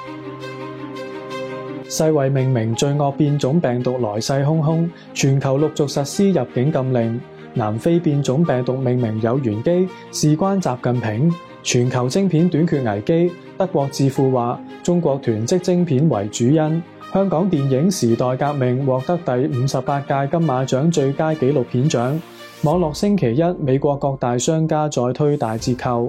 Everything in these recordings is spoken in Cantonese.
世衛命名罪惡變種病毒來勢洶洶，全球陸續實施入境禁令。南非變種病毒命名有玄機，事關習近平。全球晶片短缺危機，德國智庫話中國囤積晶片為主因。香港電影《時代革命》獲得第58屆金馬獎最佳紀錄片獎。網絡星期一，美國各大商家再推大折扣。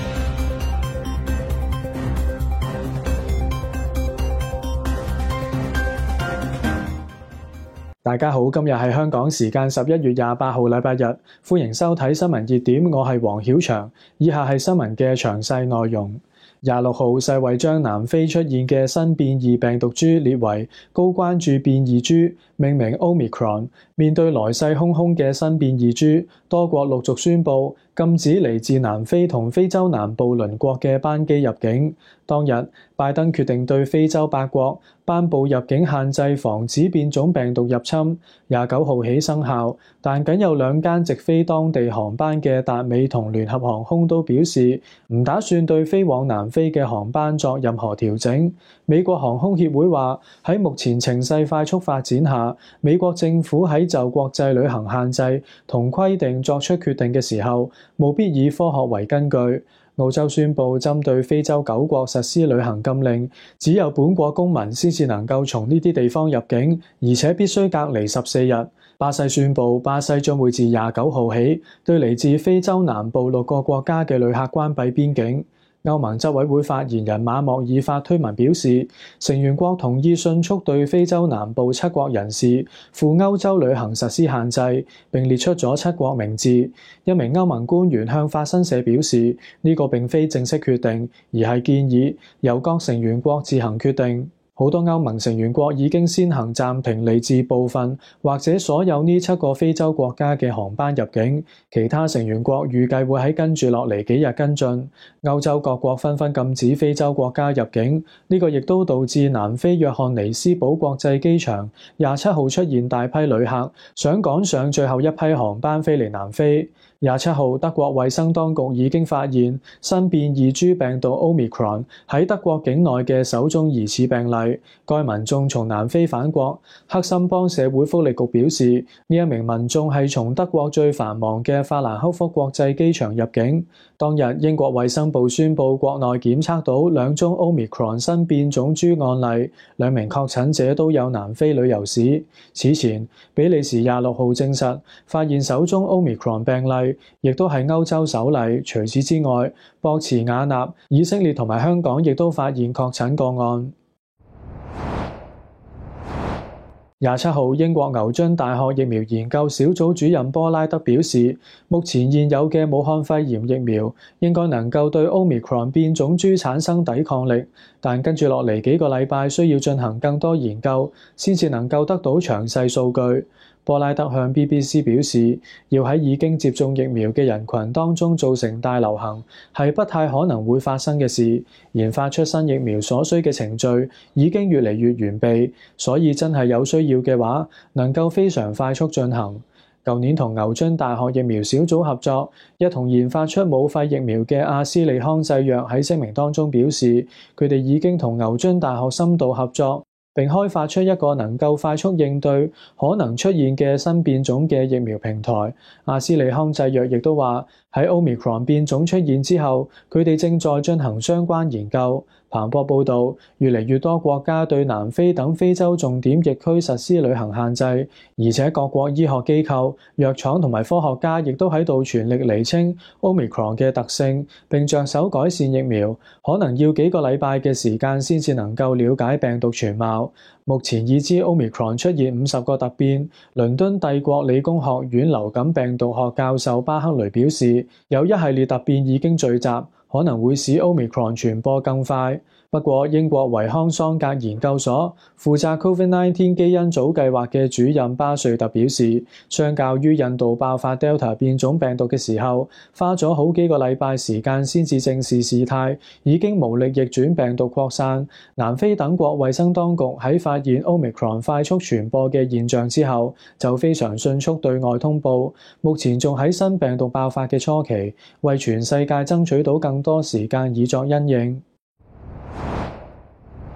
大家好，今日係香港時間11月28號禮拜日，歡迎收睇新聞熱點，我係黃曉翔。以下係新聞嘅詳細內容。26號，世衛將南非出現嘅新變異病毒株列為高關注變異株，命名 Omicron。面對來勢洶洶嘅新變異株，多國陸續宣布禁止嚟自南非同非洲南部鄰國嘅班機入境。當日，拜登決定對非洲8國頒布入境限制，防止變種病毒入侵。29號起生效，但僅有2間直飛當地航班嘅達美同聯合航空都表示唔打算對飛往南非嘅航班作任何調整。美國航空協會話喺目前情勢快速發展下，美國政府喺就國際旅行限制同規定作出決定嘅時候，務必以科學為根據。澳洲宣布針對非洲9國實施旅行禁令，只有本國公民先至能夠從呢啲地方入境，而且必須隔離14日。巴西宣布，巴西將會自29號起對嚟自非洲南部6個國家嘅旅客關閉邊境。歐盟執委會發言人馬莫爾發推文表示，成員國同意迅速對非洲南部7國人士赴歐洲旅行實施限制，並列出咗7國名字。一名歐盟官員向法新社表示，呢個並非正式決定，而係建議由各成員國自行決定。好多歐盟成員國已經先行暫停嚟自部分或者所有呢7個非洲國家嘅航班入境，其他成員國預計會喺跟住落嚟幾日跟進。歐洲各國紛紛禁止非洲國家入境，呢個亦都導致南非約翰尼斯堡國際機場27號出現大批旅客想趕上最後一批航班飛離南非。27號，德國衛生當局已經發現新變異株病毒 Omicron 喺德國境內嘅首宗疑似病例。該民眾從南非返國。克森邦社會福利局表示，呢一名民眾係從德國最繁忙嘅法蘭克福國際機場入境。當日，英國衛生部宣布國內檢測到2宗 Omicron 新變種株案例，2名確診者都有南非旅遊史。此前，比利時26號證實發現首宗 Omicron 病例，亦都係歐洲首例。除此之外，博茨瓦納、以色列同埋香港亦都發現確診個案。27號，英國牛津大學疫苗研究小組主任波拉德表示，目前現有嘅武漢肺炎疫苗應該能夠對 Omicron 變種株產生抵抗力，但跟住落嚟幾個禮拜需要進行更多研究，先至能夠得到詳細數據。波拉德向 BBC 表示，要喺已經接種疫苗嘅人群當中造成大流行，係不太可能會發生嘅事。研發出新疫苗所需嘅程序已經越嚟越完備，所以真係有需要嘅話，能夠非常快速進行。舊年同牛津大學疫苗小組合作，一同研發出武肺疫苗嘅阿斯利康製藥喺聲明當中表示，佢哋已經同牛津大學深度合作，並開發出一個能夠快速應對可能出現嘅新變種嘅疫苗平台。阿斯利康製藥亦都話，喺 Omicron 變種出現之後，佢哋正在進行相關研究。彭博報導，越嚟越多國家對南非等非洲重點疫區實施旅行限制，而且各國醫學機構、藥廠同埋科學家亦都喺度全力釐清 Omicron 嘅特性，並着手改善疫苗。可能要幾個禮拜嘅時間先至能夠了解病毒全貌。目前已知 Omicron 出現50個突變。倫敦帝國理工學院流感病毒學教授巴克雷表示，有一系列突變已經聚集，可能會使 Omicron 傳播更快。不過，英國維康桑格研究所負責 COVID-19 基因組計劃嘅主任巴瑞特表示，相較於印度爆發 Delta 變種病毒嘅時候，花咗好幾個禮拜時間先至正視事態，已經無力逆轉病毒擴散。南非等國衛生當局喺發現 Omicron 快速傳播嘅現象之後，就非常迅速對外通報，目前仲喺新病毒爆發嘅初期，為全世界爭取到更多時間以作因應。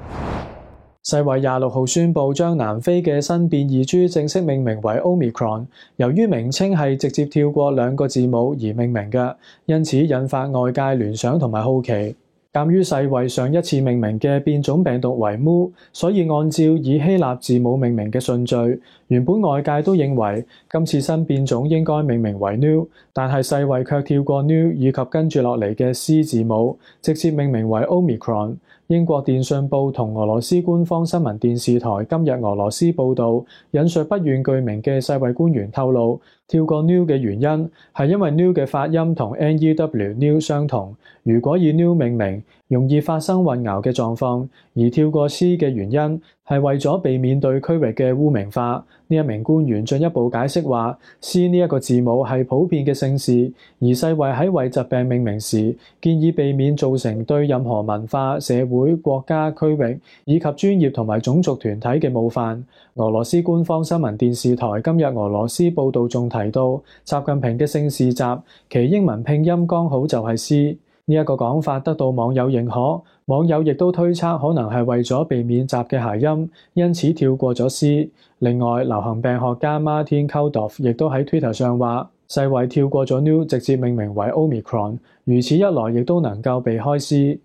世衛26號宣布將南非嘅新變異株正式命名為 Omicron， 由於名稱係直接跳過2個字母而命名嘅，因此引發外界聯想同埋好奇。鑑於世衛上一次命名嘅變種病毒為 Mu， 所以按照以希臘字母命名嘅順序，原本外界都認為今次新變種應該命名為 Nu， 但係世衛卻跳過 Nu 以及跟住落嚟嘅 C 字母，直接命名為 Omicron。英國電訊報同俄羅斯官方新聞電視台今日俄羅斯報導，引述不願具名嘅世衛官員透露，跳過 Nu 嘅原因係因為 Nu 嘅發音同 NEW 相同，如果以 Nu 命名，容易發生混淆嘅狀況，而跳過 C 嘅原因係為咗避免對區域嘅污名化。呢一名官員進一步解釋話 ，C 呢一個字母係普遍嘅姓氏，而世衛喺為疾病命名時建議避免造成對任何文化、社會、國家、區域以及專業同埋種族團體嘅冒犯。俄羅斯官方新聞電視台今日俄羅斯報導仲提到，習近平嘅姓氏習，其英文拼音剛好就係 C。呢一個講法得到網友認可，網友亦都推測可能係為咗避免習嘅諧音，因此跳過咗 C。另外，流行病學家 Martin Kulldorff 亦都喺 Twitter 上話，世衛跳過咗 Nu， 直接命名為 Omicron， 如此一來亦都能夠避開 C。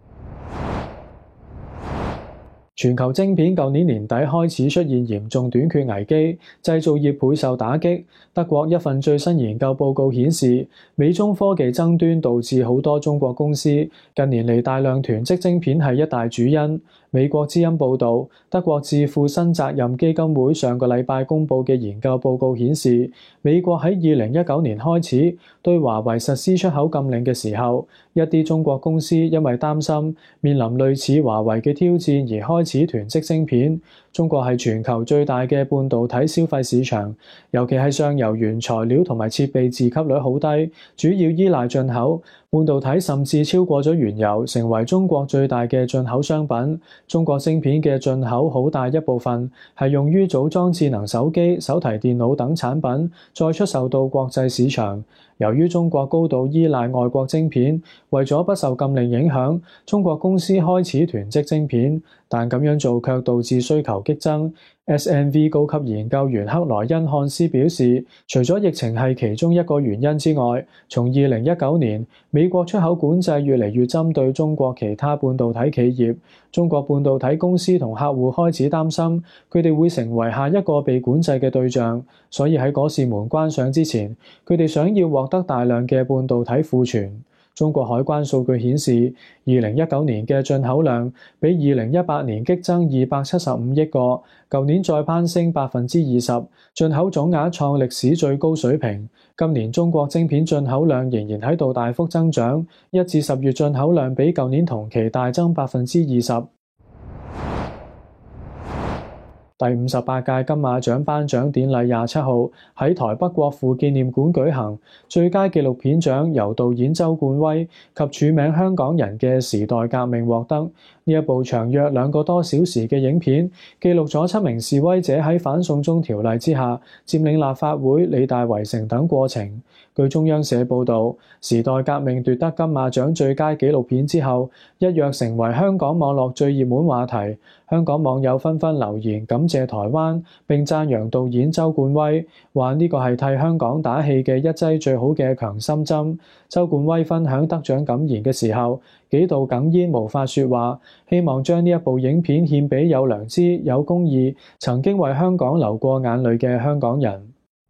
全球晶片舊年年底開始出現嚴重短缺危機，製造業倍受打擊。德國一份最新研究報告顯示，美中科技爭端導致好多中國公司近年嚟大量囤積晶片係一大主因。美國之音報導，德國智庫新責任基金會上個禮拜公佈嘅研究報告顯示，美國喺2019年開始對華為實施出口禁令嘅時候，一啲中國公司因為擔心面臨類似華為嘅挑戰而開始囤積晶片。中國係全球最大嘅半導體消費市場，尤其係上游原材料同埋設備自給率好低，主要依賴進口。半導體甚至超過咗原油，成為中國最大嘅進口商品。中國晶片嘅進口好大一部分係用於組裝智能手機、手提電腦等產品，再出售到國際市場。由於中國高度依賴外國晶片，為咗不受禁令影響，中國公司開始囤積晶片，但咁樣做卻導致需求激增。SNV 高級研究員克萊恩漢斯表示，除咗疫情係其中一個原因之外，從2019年美國出口管制越嚟越針對中國其他半導體企業，中國半導體公司同客戶開始擔心佢哋會成為下一個被管制嘅對象，所以喺嗰扇門關上之前，佢哋想要獲得大量嘅半導體庫存。中國海關數據顯示，2019年嘅進口量比2018年激增275億個，舊年再攀升20%，進口總額創歷史最高水平。今年中國晶片進口量仍然喺度大幅增長，1至10月進口量比舊年同期大增20%。第58屆金馬獎頒獎典禮27號喺台北國父紀念館舉行，最佳紀錄片獎由導演周冠威及署名香港人嘅《時代革命》獲得。呢一部長約2個多小時嘅影片，記錄咗7名示威者喺反送中條例之下佔領立法會、理大圍城等過程。據中央社報導，《時代革命》奪得金馬獎最佳紀錄片之後，一躍成為香港網絡最熱門話題。香港網友紛紛留言感謝台灣，並讚揚導演周冠威，話呢個係替香港打氣嘅一劑最好嘅強心針。周冠威分享得獎感言嘅時候，幾度哽咽無法說話，希望將呢一部影片獻俾有良知、有公義、曾經為香港流過眼淚嘅香港人。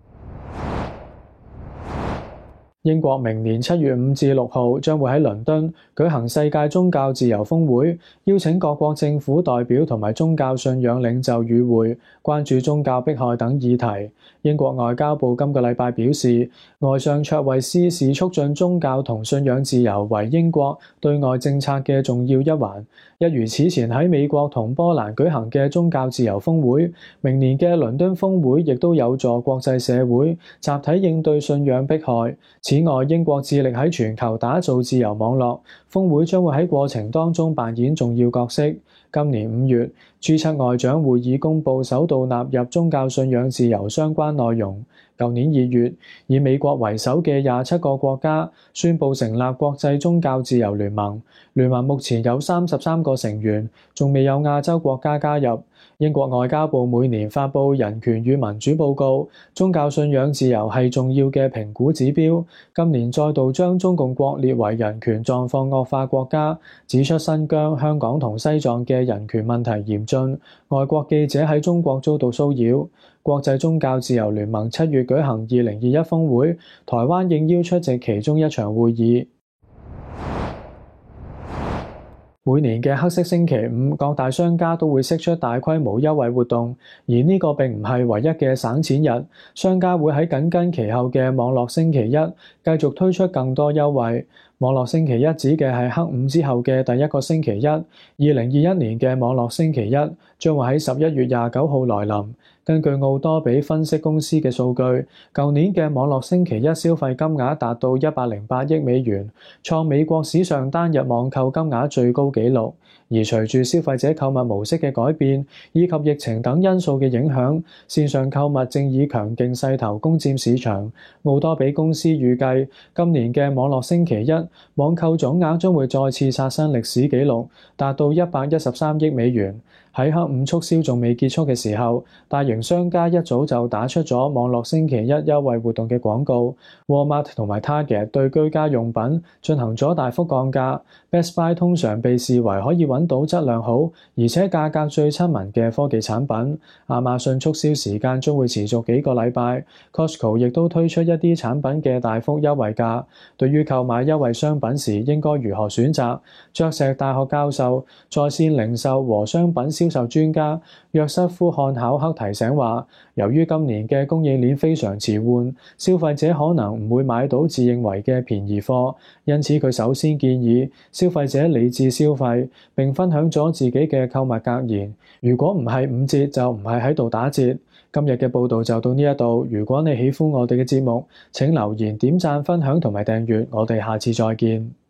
英國明年7月5至6號將會喺倫敦舉行世界宗教自由峰會，邀請各國政府代表同埋宗教信仰領袖與會，關注宗教迫害等議題。英國外交部今個禮拜表示，外相卓慧思視促進宗教同信仰自由為英國對外政策嘅重要一環。一如此前喺美國同波蘭舉行嘅宗教自由峰會，明年嘅倫敦峰會亦都有助國際社會集體應對信仰迫害。此外，英國致力喺全球打造自由網絡，峰會將會喺過程當中扮演重要角色。今年5月，G7外長會議公佈首度納入宗教信仰自由相關內容。 舊年2月，以美國為首嘅27個國家宣布成立國際宗教自由聯盟。聯盟目前有33個成員，仲未有亞洲國家加入。英國外交部每年發布人權與民主報告，宗教信仰自由係重要嘅評估指標。今年再度將中共國列為人權狀況惡化國家，指出新疆、香港同西藏嘅人權問題嚴峻。外國記者喺中國遭到騷擾。國際宗教自由聯盟7月舉行2021峰會，台灣應邀出席其中一場會議。每年嘅黑色星期五，各大商家都會釋出大規模優惠活動，而呢個並唔係唯一嘅省錢日。商家會喺緊跟其後嘅網絡星期一繼續推出更多優惠。網絡星期一指嘅係黑五之後嘅第一個星期一。2021年嘅網絡星期一將會喺11月29號來臨。根據奧多比分析公司嘅數據，舊年嘅網絡星期一消費金額達到108億美元，創美國史上單日網購金額最高紀錄。而隨住消費者購物模式嘅改變，以及疫情等因素嘅影響，線上購物正以強勁勢頭攻佔市場。奧多比公司預計，今年嘅網絡星期一網購總額將會再次刷新歷史紀錄，達到113億美元。喺黑五促銷仲未結束嘅時候，大型商家一早就打出咗網絡星期一優惠活動嘅廣告。Walmart 同埋 Target 對居家用品進行咗大幅降價。Best Buy 通常被視為可以揾到質量好而且價格最親民嘅科技產品。亞馬遜促銷時間將會持續幾個禮拜。Costco 亦都推出一啲產品嘅大幅優惠價。對於購買優惠商品時應該如何選擇，爵石大學教授、在線零售和商品銷售專家約瑟夫漢考克提醒話，由於今年嘅供應鏈非常遲緩，消費者可能唔會買到自認為嘅便宜貨，因此佢首先建議消費者理智消費，並分享咗自己嘅購物格言。如果唔係5折，就唔係喺度打折。今日嘅報道就到呢一度。如果你喜歡我哋嘅節目，請留言、點讚、分享同埋訂閱。我哋下次再見。